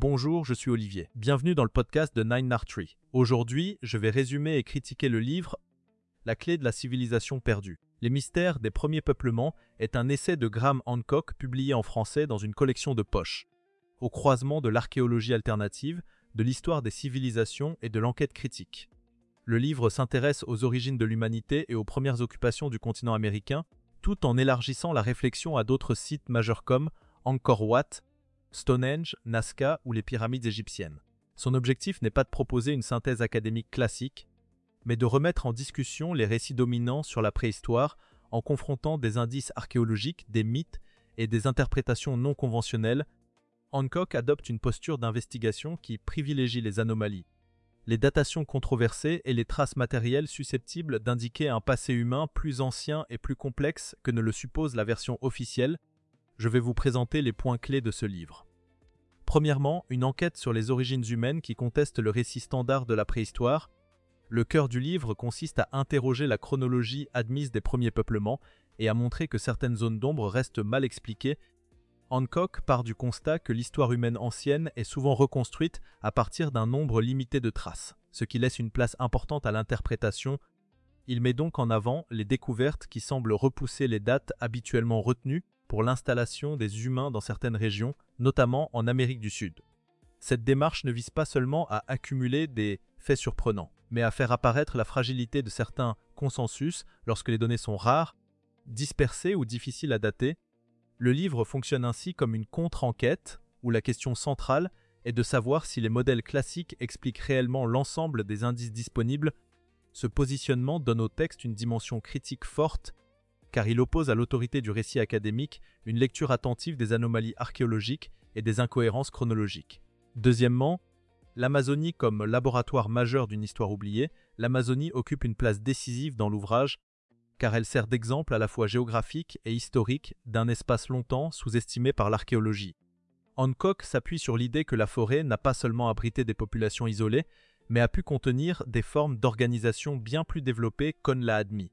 Bonjour, je suis Olivier. Bienvenue dans le podcast de Nine Art Tree. Aujourd'hui, je vais résumer et critiquer le livre La clé de la civilisation perdue. Les mystères des premiers peuplements est un essai de Graham Hancock publié en français dans une collection de poche. Au croisement de l'archéologie alternative, de l'histoire des civilisations et de l'enquête critique. Le livre s'intéresse aux origines de l'humanité et aux premières occupations du continent américain, tout en élargissant la réflexion à d'autres sites majeurs comme Angkor Wat, Stonehenge, Nazca ou les pyramides égyptiennes. Son objectif n'est pas de proposer une synthèse académique classique, mais de remettre en discussion les récits dominants sur la préhistoire en confrontant des indices archéologiques, des mythes et des interprétations non conventionnelles. Hancock adopte une posture d'investigation qui privilégie les anomalies, les datations controversées et les traces matérielles susceptibles d'indiquer un passé humain plus ancien et plus complexe que ne le suppose la version officielle. Je vais vous présenter les points clés de ce livre. Premièrement, une enquête sur les origines humaines qui conteste le récit standard de la préhistoire. Le cœur du livre consiste à interroger la chronologie admise des premiers peuplements et à montrer que certaines zones d'ombre restent mal expliquées. Hancock part du constat que l'histoire humaine ancienne est souvent reconstruite à partir d'un nombre limité de traces, ce qui laisse une place importante à l'interprétation. Il met donc en avant les découvertes qui semblent repousser les dates habituellement retenues pour l'installation des humains dans certaines régions, notamment en Amérique du Sud. Cette démarche ne vise pas seulement à accumuler des faits surprenants, mais à faire apparaître la fragilité de certains consensus lorsque les données sont rares, dispersées ou difficiles à dater. Le livre fonctionne ainsi comme une contre-enquête, où la question centrale est de savoir si les modèles classiques expliquent réellement l'ensemble des indices disponibles. Ce positionnement donne au texte une dimension critique forte, car il oppose à l'autorité du récit académique une lecture attentive des anomalies archéologiques et des incohérences chronologiques. Deuxièmement, l'Amazonie comme laboratoire majeur d'une histoire oubliée, l'Amazonie occupe une place décisive dans l'ouvrage, car elle sert d'exemple à la fois géographique et historique d'un espace longtemps sous-estimé par l'archéologie. Hancock s'appuie sur l'idée que la forêt n'a pas seulement abrité des populations isolées, mais a pu contenir des formes d'organisation bien plus développées qu'On l'a admis.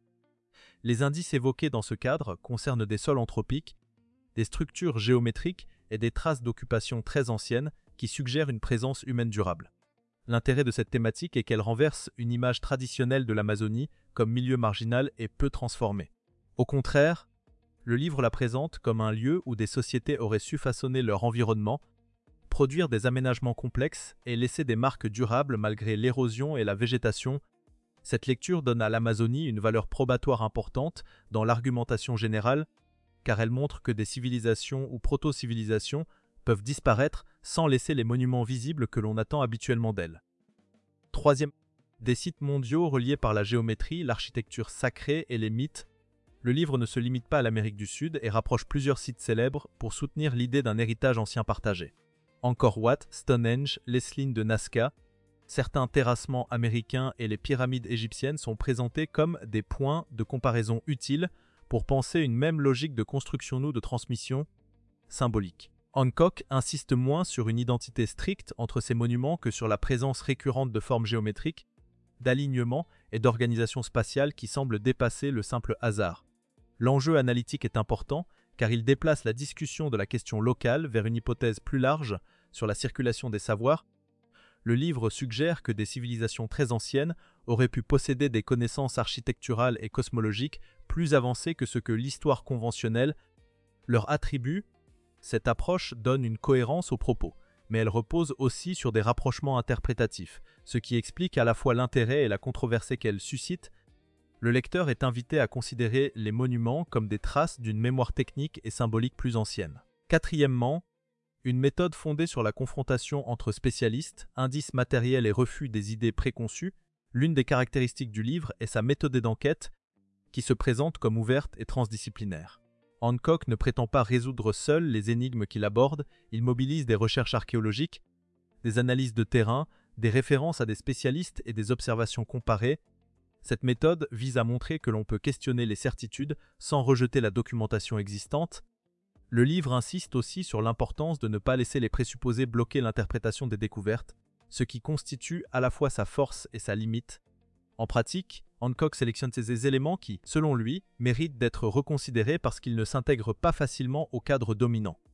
Les indices évoqués dans ce cadre concernent des sols anthropiques, des structures géométriques et des traces d'occupation très anciennes qui suggèrent une présence humaine durable. L'intérêt de cette thématique est qu'elle renverse une image traditionnelle de l'Amazonie comme milieu marginal et peu transformé. Au contraire, le livre la présente comme un lieu où des sociétés auraient su façonner leur environnement, produire des aménagements complexes et laisser des marques durables malgré l'érosion et la végétation. Cette lecture donne à l'Amazonie une valeur probatoire importante dans l'argumentation générale, car elle montre que des civilisations ou proto-civilisations peuvent disparaître sans laisser les monuments visibles que l'on attend habituellement d'elles. Troisième, des sites mondiaux reliés par la géométrie, l'architecture sacrée et les mythes. Le livre ne se limite pas à l'Amérique du Sud et rapproche plusieurs sites célèbres pour soutenir l'idée d'un héritage ancien partagé. Angkor Wat, Stonehenge, les slines de Nazca, certains terrassements américains et les pyramides égyptiennes sont présentés comme des points de comparaison utiles pour penser une même logique de construction ou de transmission symbolique. Hancock insiste moins sur une identité stricte entre ces monuments que sur la présence récurrente de formes géométriques, d'alignement et d'organisation spatiale qui semblent dépasser le simple hasard. L'enjeu analytique est important car il déplace la discussion de la question locale vers une hypothèse plus large sur la circulation des savoirs. Le livre suggère que des civilisations très anciennes auraient pu posséder des connaissances architecturales et cosmologiques plus avancées que ce que l'histoire conventionnelle leur attribue. Cette approche donne une cohérence aux propos, mais elle repose aussi sur des rapprochements interprétatifs, ce qui explique à la fois l'intérêt et la controverse qu'elle suscite. Le lecteur est invité à considérer les monuments comme des traces d'une mémoire technique et symbolique plus ancienne. Quatrièmement, une méthode fondée sur la confrontation entre spécialistes, indices matériels et refus des idées préconçues. L'une des caractéristiques du livre est sa méthode d'enquête qui se présente comme ouverte et transdisciplinaire. Hancock ne prétend pas résoudre seul les énigmes qu'il aborde, il mobilise des recherches archéologiques, des analyses de terrain, des références à des spécialistes et des observations comparées. Cette méthode vise à montrer que l'on peut questionner les certitudes sans rejeter la documentation existante. Le livre insiste aussi sur l'importance de ne pas laisser les présupposés bloquer l'interprétation des découvertes, ce qui constitue à la fois sa force et sa limite. En pratique, Hancock sélectionne ces éléments qui, selon lui, méritent d'être reconsidérés parce qu'ils ne s'intègrent pas facilement au cadre dominant.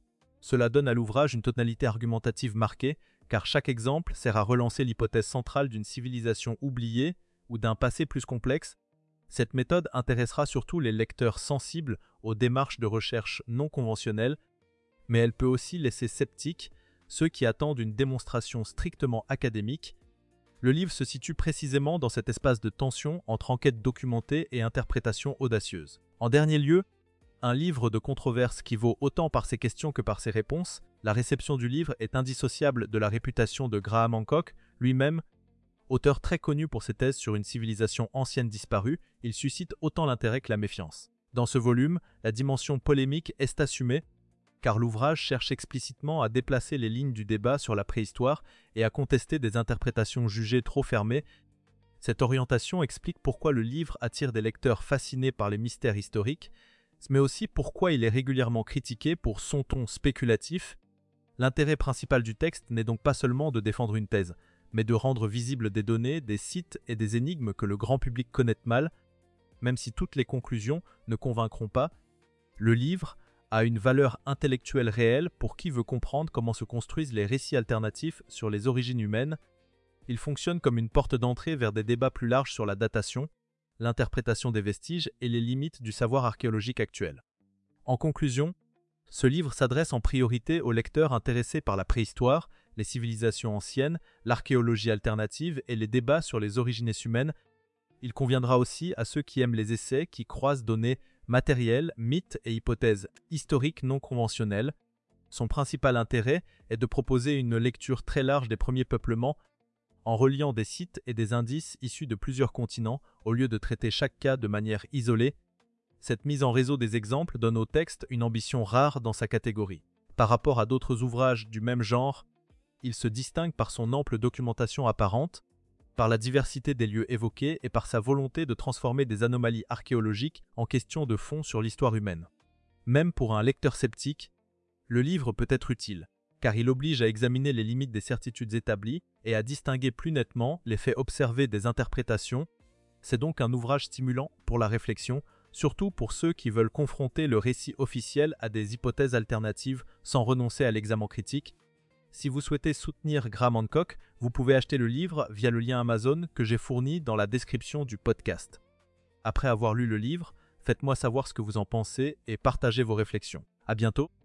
Cela donne à l'ouvrage une tonalité argumentative marquée, car chaque exemple sert à relancer l'hypothèse centrale d'une civilisation oubliée ou d'un passé plus complexe. Cette méthode intéressera surtout les lecteurs sensibles aux démarches de recherche non conventionnelles, mais elle peut aussi laisser sceptiques ceux qui attendent une démonstration strictement académique. Le livre se situe précisément dans cet espace de tension entre enquête documentée et interprétation audacieuse. En dernier lieu, un livre de controverse qui vaut autant par ses questions que par ses réponses, la réception du livre est indissociable de la réputation de Graham Hancock, lui-même. Auteur très connu pour ses thèses sur une civilisation ancienne disparue, il suscite autant l'intérêt que la méfiance. Dans ce volume, la dimension polémique est assumée, car l'ouvrage cherche explicitement à déplacer les lignes du débat sur la préhistoire et à contester des interprétations jugées trop fermées. Cette orientation explique pourquoi le livre attire des lecteurs fascinés par les mystères historiques, mais aussi pourquoi il est régulièrement critiqué pour son ton spéculatif. L'intérêt principal du texte n'est donc pas seulement de défendre une thèse, mais de rendre visibles des données, des sites et des énigmes que le grand public connaît mal. Même si toutes les conclusions ne convaincront pas, le livre a une valeur intellectuelle réelle pour qui veut comprendre comment se construisent les récits alternatifs sur les origines humaines. Il fonctionne comme une porte d'entrée vers des débats plus larges sur la datation, l'interprétation des vestiges et les limites du savoir archéologique actuel. En conclusion, ce livre s'adresse en priorité aux lecteurs intéressés par la préhistoire, les civilisations anciennes, l'archéologie alternative et les débats sur les origines humaines. Il conviendra aussi à ceux qui aiment les essais qui croisent données matérielles, mythes et hypothèses historiques non conventionnelles. Son principal intérêt est de proposer une lecture très large des premiers peuplements en reliant des sites et des indices issus de plusieurs continents au lieu de traiter chaque cas de manière isolée. Cette mise en réseau des exemples donne au texte une ambition rare dans sa catégorie. Par rapport à d'autres ouvrages du même genre, il se distingue par son ample documentation apparente, par la diversité des lieux évoqués et par sa volonté de transformer des anomalies archéologiques en questions de fond sur l'histoire humaine. Même pour un lecteur sceptique, le livre peut être utile, car il oblige à examiner les limites des certitudes établies et à distinguer plus nettement les faits observés des interprétations. C'est donc un ouvrage stimulant pour la réflexion, surtout pour ceux qui veulent confronter le récit officiel à des hypothèses alternatives sans renoncer à l'examen critique. Si vous souhaitez soutenir Graham Hancock, vous pouvez acheter le livre via le lien Amazon que j'ai fourni dans la description du podcast. Après avoir lu le livre, faites-moi savoir ce que vous en pensez et partagez vos réflexions. À bientôt!